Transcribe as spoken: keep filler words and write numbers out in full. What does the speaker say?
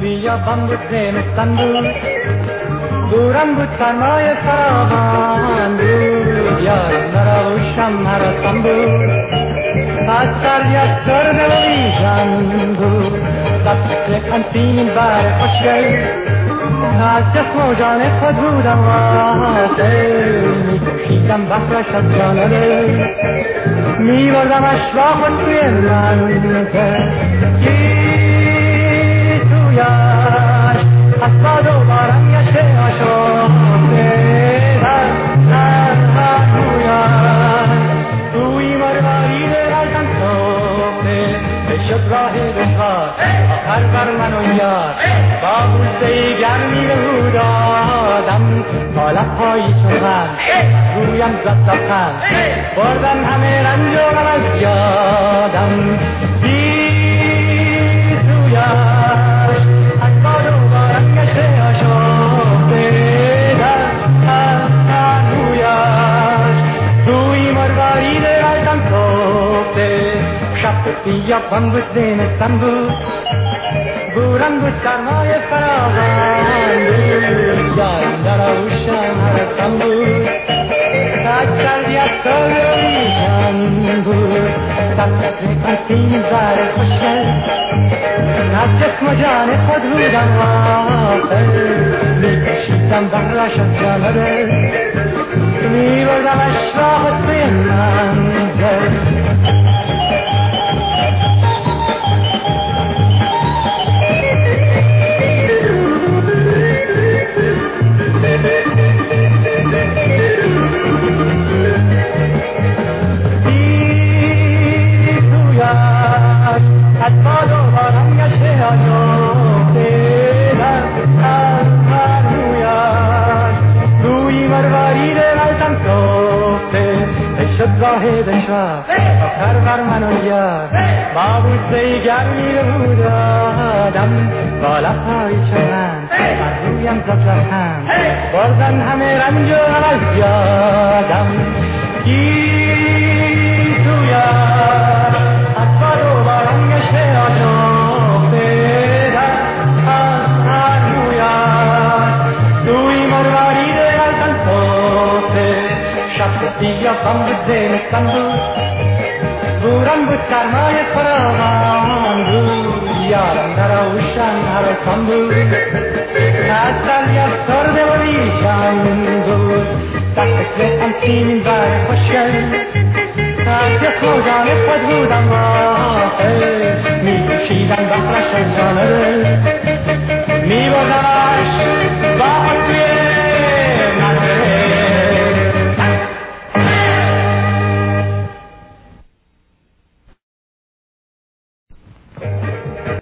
بیابان بود زمستان بود دورم بود سرمای فراوان بود یارم نراوشم هراسان بود از سردی از سرد و بیژن بود دست انتین بر خوشگل از جسم و جان خود بودم واصل می کشیدم بحرش از جان دل می بردمش با خود توی منزل گی تویش از باد و بارم گشته آشفته در در در تویش توی مرواری درازم صفته شد راه دشوار آخر بر من و یار با بوسه گرمی به او دادم با لب‌هایی چون رویم زد لبخند بردن همه رنج و غم از یادم بی سویش از باد و بارم گشته آشفته در هر هر رویش توی مرواری درازم صفته شب بیابان بود زمستان بود بورم بود سرمای فراوان بود یارم در آغوشم هراسان بود از سردی از سال و بیژن بود دست انتین بر خوشگل از جسم و جان خود بودم واصل می کشیدم بحرش از جان دل می بردمش را خود به منزل از باد و بارم گشته آشفته در هر هر رویش روی مرواری دلتم صفته شد راه دشوار آخر بر من و یار با بوسه گرمی رو دادم با لب‌های چمن بر رویم زد لبخند بردن همه رنج و غم از یادم گی تویش از باد و بارم گشته آشفته در هر هر رویش توی مرواری دلتم صفته شب بیابان بود زمستان بود بورم بود سرمای فراوان بود یارم در آغوشم هراسان بود از سردی از سرد و بیژن بود دست انتین بر خوشگل از جسم و جان خود بودم واصل می کشیدم بحرش از جان دل می بردمش